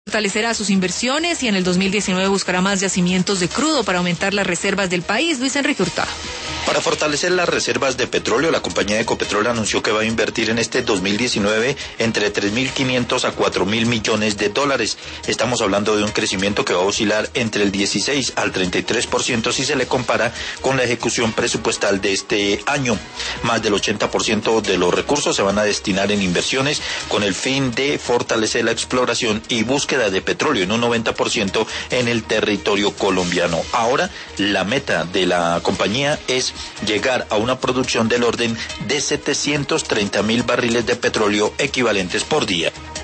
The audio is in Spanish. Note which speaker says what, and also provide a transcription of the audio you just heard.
Speaker 1: Fortalecerá sus inversiones y en el 2019 buscará más yacimientos de crudo para aumentar las reservas del país. Luis Enrique Hurtado.
Speaker 2: Para fortalecer las reservas de petróleo, la compañía Ecopetrol anunció que va a invertir en este 2019 entre 3.500 a 4.000 millones de dólares. Estamos hablando de un crecimiento que va a oscilar entre el 16 al 33% si se le compara con la ejecución presupuestal de este año. Más del 80% de los recursos se van a destinar en inversiones con el fin de fortalecer la exploración y búsqueda de petróleo en un 90% en el territorio colombiano. Ahora, la meta de la compañía es llegar a una producción del orden de 730.000 barriles de petróleo equivalentes por día.